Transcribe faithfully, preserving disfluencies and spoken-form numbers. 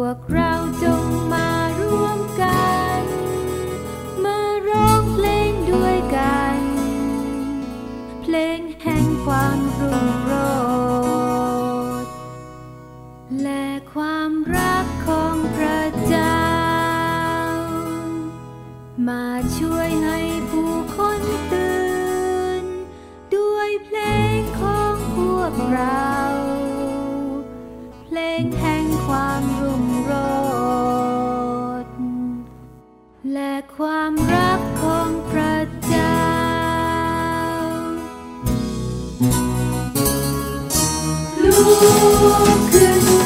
กเราจงมาร่วมกันมาร้องเพลงด้วยกันเพลงแห่งความรุ่งโรจน์และความรักของพระเจ้ามาช่วยให้ผู้คนตื่นด้วยเพลงของพวกเราเพลงแห่งความรุ่งโรจน์และความรักของพระเจ้าลุกขึ้น